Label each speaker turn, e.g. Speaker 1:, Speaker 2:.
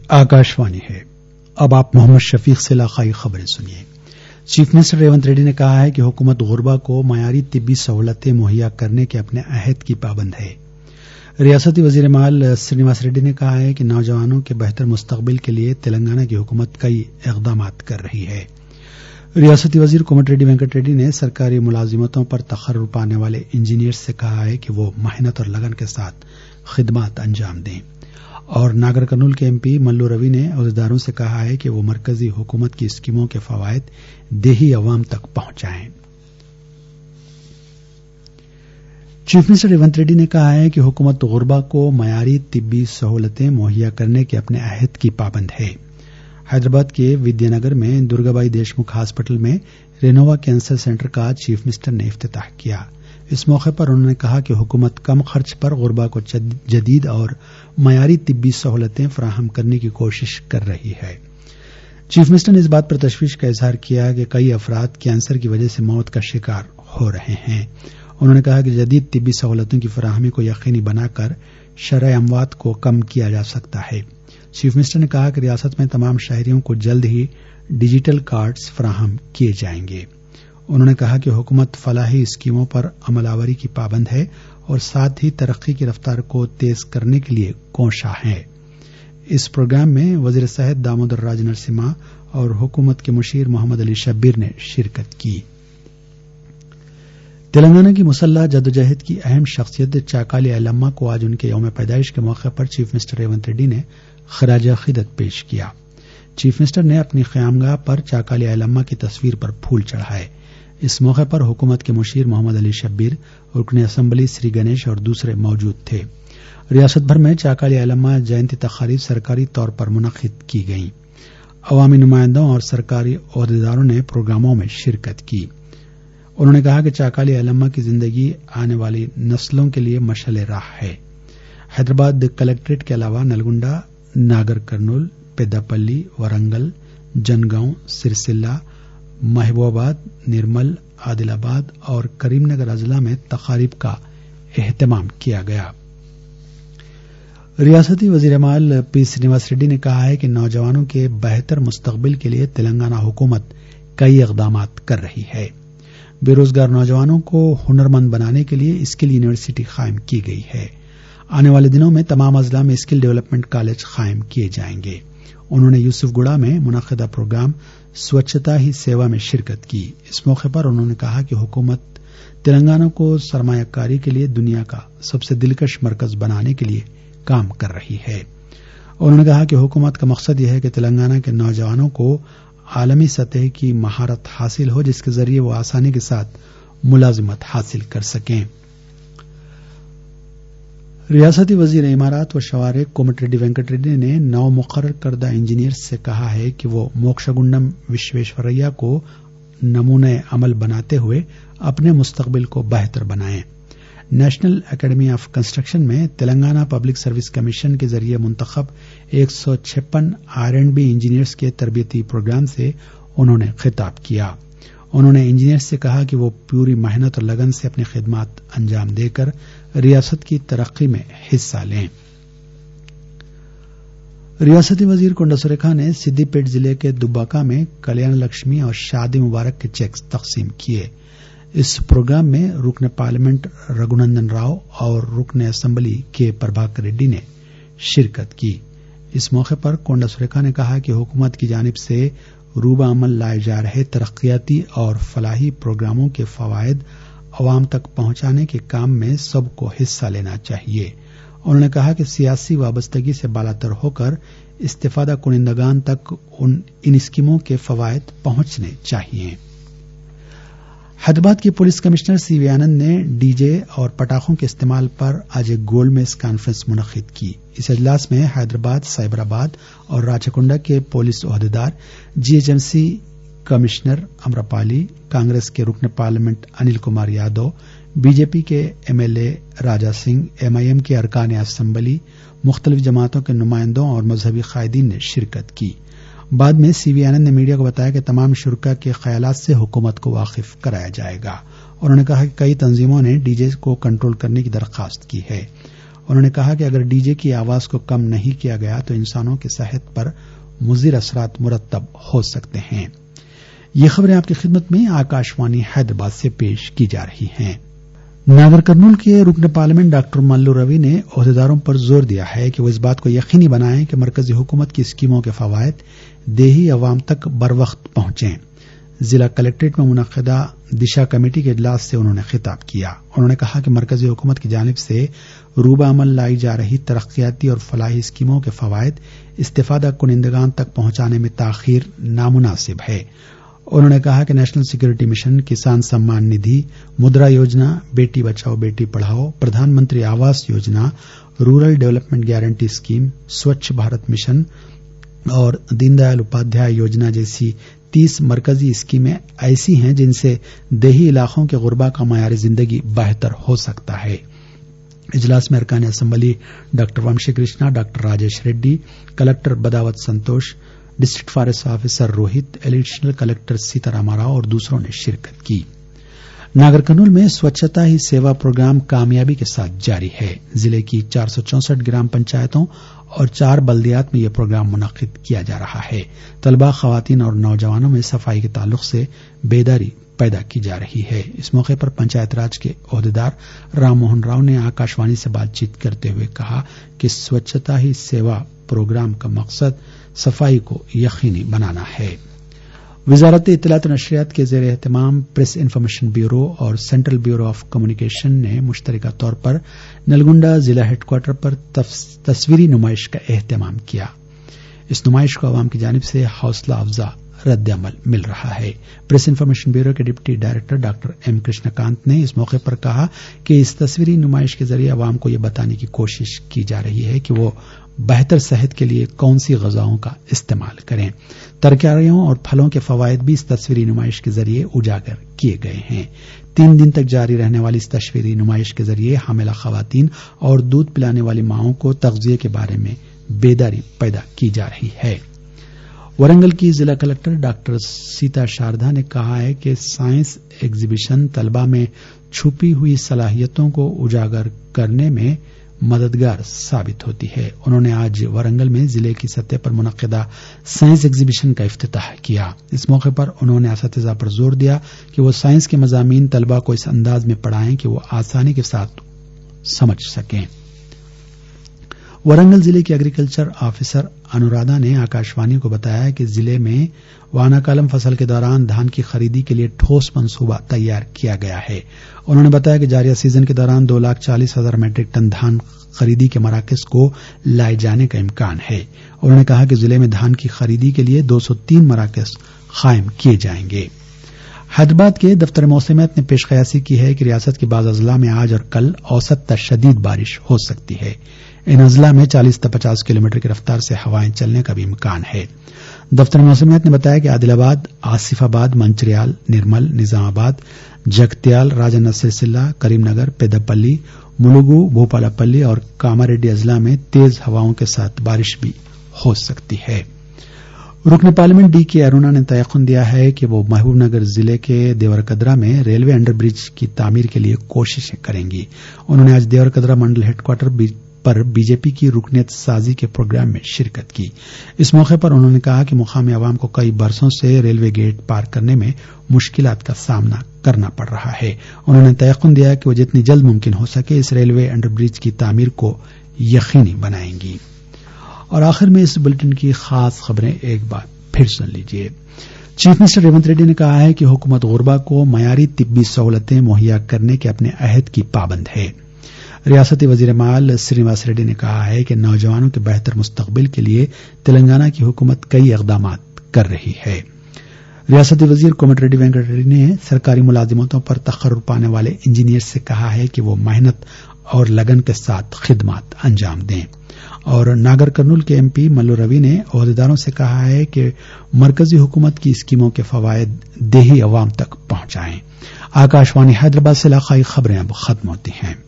Speaker 1: आकाशवाणी है। अब आप मोहम्मद शफीक से इलाकाई खबरें सुनिए। चीफ मिनिस्टर रेवंत रेड्डी ने कहा है कि हुकूमत गुरबा को मयारी तिब्बी सहूलतें मुहैया करने के अपने अहद की पाबंद है। रियासती वजीर माल श्रीनिवास रेड्डी ने कहा है कि नौजवानों के बेहतर मुस्तकबिल के लिए तेलंगाना की हुकूमत कई इकदाम कर रही है। रियासती वजीर कोमटिरेड्डी वेंकट रेड्डी ने सरकारी मुलाजिमतों पर तखर्रुर पाने वाले इंजीनियर्स से कहा है कि वो मेहनत और लगन के साथ खिदमत अंजाम दें। और नागर कर्नूल के एमपी मल्लू रवि ने अहदेदारों से कहा है कि वो मरकजी हुकूमत की स्कीमों के फवायद देही अवाम तक पहुंचाएं। चीफ मिनिस्टर रेवंत रेड्डी ने कहा है कि हुकूमत गुरबा को मयारी तिब्बी सहूलतें मुहैया करने के अपने अहद की पाबंद है। हैदराबाद के विद्यानगर में दुर्गाबाई देशमुख हॉस्पिटल में रेनोवा कैंसर सेंटर का चीफ मिनिस्टर ने इफ्तिताह किया। इस मौके पर उन्होंने कहा कि हुकूमत कम खर्च पर गुरबा को जदीद और मयारी तिब्बी सहूलतें फराहम करने की कोशिश कर रही है। चीफ मिनिस्टर ने इस बात पर तशवीश का इजहार किया कि कई अफराद कैंसर की वजह से मौत का शिकार हो रहे हैं। उन्होंने कहा कि जदीद तिब्बी सहूलतों की फराहमी को यकीनी बनाकर शरह अमवात को कम किया जा सकता है। चीफ मिनिस्टर ने कहा कि रियासत में तमाम शहरियों को जल्द ही डिजिटल कार्ड्स फराहम किए जाएंगे। उन्होंने कहा कि हुकूमत फलाही स्कीमों पर अमलावरी की पाबंद है और साथ ही तरक्की की रफ्तार को तेज करने के लिए कोशा है। इस प्रोग्राम में वजीर सेहत दामोदर राज नरसिम्हा और हुकूमत के मुशीर मोहम्मद अली शब्बीर ने शिरकत की। तेलंगाना की मुसल्लह जदोजहद की अहम शख्सियत चाकाली ऐलम्मा को आज उनके यौम पैदाइश के मौके पर चीफ मिनिस्टर रेवंत रेड्डी ने खराज अकीदत पेश किया। चीफ मिनिस्टर ने अपनी क़यामगाह पर चाकाली ऐलम्मा की तस्वीर पर फूल चढ़ाए। इस मौके पर हुकूमत के मुशीर मोहम्मद अली शब्बीर, रुकन असम्बली श्री गणेश और दूसरे मौजूद थे। रियासत भर में चाकाली ऐलम्मा जयंती तकारीब सरकारी तौर पर मुनक्किद की गईं। अवामी नुमाइंदों और सरकारी ओहदेदारों ने प्रोग्रामों में शिरकत की। उन्होंने कहा कि चाकाली ऐलम्मा की जिंदगी आने वाली नस्लों के लिए मशाल राह है। हैदराबाद कलेक्ट्रेट के अलावा नलगुंडा, नागर कर्नूल, पेद्दापल्ली, वरंगल, जनगांव, सिरसिल्ला, महबूबाबाद, निर्मल, आदिलाबाद और करीमनगर अजला में तकारीब का एहतमाम किया गया। रियासती वजीर माल पी श्रीनिवास रेड्डी ने कहा है कि नौजवानों के बेहतर मुस्तकबिल के लिए तेलंगाना हुकूमत कई इकदाम कर रही है। बेरोजगार नौजवानों को हुनरमंद बनाने के लिए स्किल यूनिवर्सिटी कायम की गई है। आने वाले दिनों में तमाम अजला में स्किल डेवलपमेंट कॉलेज कायम किए जाएंगे। उन्होंने यूसुफगुड़ा में मुनक्किदा प्रोग्राम स्वच्छता ही सेवा में शिरकत की। इस मौके पर उन्होंने कहा कि हुकूमत तेलंगाना को सरमायाकारी के लिए दुनिया का सबसे दिलकश मरकज बनाने के लिए काम कर रही है। उन्होंने कहा कि हुकूमत का मकसद यह है कि तेलंगाना के नौजवानों को आलमी सतह की महारत हासिल हो, जिसके जरिए वो आसानी के साथ मुलाजिमत हासिल कर सकें। रियासती वजीर इमारात व शवारे कोमटिरेड्डी वेंकट रेड्डी ने नौ मुकर्रर करदा इंजीनियर्स से कहा है कि वो मोक्षगुंडम विश्वेश्वरैया को नमूने अमल बनाते हुए अपने मुस्तकबिल को बेहतर बनाएं। नेशनल एकेडमी ऑफ कंस्ट्रक्शन में तेलंगाना पब्लिक सर्विस कमीशन के जरिए मुंतखब 156 R&B इंजीनियर्स के तरबियती प्रोग्राम से उन्होंने खिताब किया। उन्होंने इंजीनियर्स से कहा कि वो पूरी मेहनत और लगन से अपनी खिदमत अंजाम देकर रियासत की तरक्की में हिस्सा लें। रियासती वजीर कोंडा सुरेखा ने सिद्दीपेट जिले के दुब्बाका में कल्याण लक्ष्मी और शादी मुबारक के चेक तकसीम किए। इस प्रोग्राम में रुकन पार्लियामेंट रघुनंदन राव और रुकन असम्बली के प्रभाकर रेड्डी ने शिरकत की। इस मौके पर कोंडा सुरेखा ने कहा कि हुकूमत की जानिब से रूबा अमल लाए जा रहे तरक्याती और फलाही प्रोग्रामों के फवायद अवाम तक पहुंचाने के काम में सबको हिस्सा लेना चाहिए। उन्होंने कहा कि सियासी वाबस्तगी से बालातर होकर इस्तेफादा कुनिंदगान तक इन स्कीमों के फवायद पहुंचने चाहिए। हैदराबाद के पुलिस कमिश्नर सीवी आनंद ने डीजे और पटाखों के इस्तेमाल पर आज एक गोलमेज कॉन्फ्रेंस मुनक्किद की। इस अजलास में हैदराबाद, साइबराबाद और राचकोंडा के पुलिस ओहदेदार, जीएचएमसी कमिश्नर अमरपाली, कांग्रेस के रुकन पार्लियामेंट अनिल कुमार यादव, बीजेपी के एमएलए राजा सिंह, एमआईएम के अरकान असम्बली, मुख्तलिफ जमातों के नुमाइंदों और मजहबी कायदीन ने शिरकत की। बाद में सीवी आनंद ने मीडिया को बताया कि तमाम शुरका के ख्यालात से हुकूमत को वाकिफ कराया जाएगा। उन्होंने कहा कि कई तंजीमों ने डीजे को कंट्रोल करने की दरख्वास्त की है। انہوں نے کہا کہ اگر ڈی جے کی آواز کو کم نہیں کیا گیا تو انسانوں کی صحت پر مضر اثرات مرتب ہو سکتے ہیں۔ یہ خبریں آپ کی خدمت میں آکاشوانی حیدرآباد سے پیش کی جا رہی ہیں۔ ناگر کرنول کے رکن پارلیمنٹ ڈاکٹر ملو روی نے عہدیداروں پر زور دیا ہے کہ وہ اس بات کو یقینی بنائیں کہ مرکزی حکومت کی اسکیموں کے فوائد دیہی عوام تک بروقت پہنچیں۔ ضلع کلکٹریٹ میں منعقدہ دشا کمیٹی کے اجلاس سے انہوں نے خطاب کیا۔ انہوں نے کہا کہ مرکزی حکومت کی جانب سے روبہ عمل لائی جا رہی ترقیاتی اور فلاحی اسکیموں کے فوائد استفادہ کنندگان تک پہنچانے میں تاخیر نامناسب ہے۔ انہوں نے کہا کہ national security mission, Kisan Samman Nidhi, مدرا یوجنا، بیٹی Bachao Beti Padhao, Pradhan Mantri Awas Yojana, rural development guarantee scheme, Swachh Bharat mission اور دین دیال اپادھیائے یوجنا جیسی 30 مرکزی اسکیمیں ایسی ہیں جن سے دیہی علاقوں کے غربا کا معیار زندگی بہتر ہو سکتا ہے۔ اجلاس میں ارکان assembly doctor Vamshi Krishna, doctor Rajesh Reddy, collector Badavath Santosh, district forest officer Rohit, additional collector Sita Rama Rao اور دوسروں نے شرکت کی۔ ناگر کرنول میں سوچھتا ہی سیوا پروگرام کامیابی کے ساتھ جاری ہے۔ ضلع کی 464 گرام پنچایتوں اور 4 بلدیات میں یہ پروگرام منعقد کیا جا رہا ہے۔ طلباء، خواتین اور نوجوانوں میں صفائی کے تعلق سے بیداری پیدا کی جا رہی ہے۔ اس موقع پر پنچایت راج کے عہدیدار رام موہن راؤ نے آکاشوانی سے بات چیت کرتے ہوئے کہا کہ سوچھتا ہی سیوا پروگرام کا مقصد صفائی کو یقینی بنانا ہے۔ وزارت اطلاعات و نشریات کے زیر اہتمام پریس انفارمیشن بیورو اور سینٹرل بیورو آف کمیونیکیشن نے مشترکہ طور پر نلگنڈا ضلع ہیڈ کوارٹر پر تصویری نمائش کا اہتمام کیا۔ اس نمائش کو عوام کی جانب سے حوصلہ افزا رد عمل مل رہا ہے۔ پریس انفارمیشن بیورو کے deputy director doctor M Krishna Kant نے اس موقع پر کہا کہ اس تصویری نمائش کے ذریعے عوام کو یہ بتانے کی کوشش کی جا رہی ہے کہ وہ بہتر صحت کے لیے کون سی غذاؤں کا استعمال کریں۔ ترکاریوں اور پھلوں کے فوائد بھی اس تصویری نمائش کے ذریعے اجاگر کیے گئے ہیں۔ 3 دن تک جاری رہنے والی اس تصویری نمائش کے ذریعے حاملہ خواتین اور دودھ پلانے والی ماؤں کو تغذیے کے بارے میں بیداری پیدا کی جا رہی ہے۔ ورنگل کی ضلع کلکٹر ڈاکٹر سیتا شاردھا نے کہا ہے کہ سائنس ایگزیبیشن طلباء میں چھپی ہوئی صلاحیتوں کو اجاگر کرنے میں مددگار ثابت ہوتی ہے۔ انہوں نے آج ورنگل میں ضلع کی سطح پر منعقدہ سائنس ایگزیبیشن کا افتتاح کیا۔ اس موقع پر انہوں نے اساتذہ پر زور دیا کہ وہ سائنس کے مضامین طلباء کو اس انداز میں پڑھائیں کہ وہ آسانی کے ساتھ سمجھ سکیں۔ ورنگل ضلع کے ایگریکلچر آفیسر انورادھا نے آکاشوانی کو بتایا کہ ضلع میں وانا کالم فصل کے دوران دھان کی خریدی کے لیے ٹھوس منصوبہ تیار کیا گیا ہے۔ انہوں نے بتایا کہ جاریہ سیزن کے دوران 2,40,000 میٹرک ٹن دھان خریدی کے مراکز کو لائے جانے کا امکان ہے۔ انہوں نے کہا کہ ضلع میں دھان کی خریدی کے لیے 203 مراکز قائم کیے جائیں گے۔ حیدرآباد کے دفتر موسمیات نے پیش قیاسی کی ہے کہ ریاست کے بعض اضلاع میں آج اور کل اوسط تا شدید بارش ہو سکتی ہے۔ ان اضلاع میں 40 تا 50 کلومیٹر کی رفتار سے ہوائیں چلنے کا بھی امکان ہے۔ دفتر موسمیات نے بتایا کہ عادل آباد، آصف آباد، منچریال، نرمل، نظام آباد، جگتیال، راجن سرسلہ، کریم نگر، پیداپلی، ملگو، بھوپالا پلی اور کاماریڈی اضلاع میں تیز ہواؤں کے ساتھ بارش بھی ہو سکتی ہے۔ رکن پارلیمنٹ ڈی کے ارونا نے تیقن دیا ہے کہ وہ محبوب نگر ضلع کے دیورکدرا میں ریلوے انڈر برج کی تعمیر کے لیے کوششیں کریں گی۔ انہوں نے آج دیورکدرا منڈل ہیڈ کوارٹر پر بی جے پی کی رکنیت سازی کے پروگرام میں شرکت کی۔ اس موقع پر انہوں نے کہا کہ مقامی عوام کو کئی برسوں سے ریلوے گیٹ پار کرنے میں مشکلات کا سامنا کرنا پڑ رہا ہے۔ انہوں نے تیقن دیا کہ وہ جتنی جلد ممکن ہو سکے اس ریلوے انڈر برج کی تعمیر کو یقینی بنائیں گی۔ اور آخر میں اس بلٹن کی خاص خبریں ایک بار پھر سن لیجیے۔ چیف منسٹر ریونت ریڈی نے کہا ہے کہ حکومت غربا کو معیاری طبی سہولتیں مہیا کرنے کے اپنے عہد کی پابند ہے۔ ریاستی وزیر مال سرینواس ریڈی نے کہا ہے کہ نوجوانوں کے بہتر مستقبل کے لیے تلنگانہ کی حکومت کئی اقدامات کر رہی ہے۔ ریاستی وزیر کومٹ ریڈی وینکٹ ریڈی نے سرکاری ملازمتوں پر تقرر پانے والے انجینئر سے کہا ہے کہ وہ محنت اور لگن کے ساتھ خدمات انجام دیں۔ اور ناگر کرنول کے ایم پی ملو روی نے عہدیداروں سے کہا ہے کہ مرکزی حکومت کی اسکیموں کے فوائد دیہی عوام تک پہنچائیں۔ آکاشوانی حیدرآباد سے علاقائی خبریں اب ختم ہوتی ہیں۔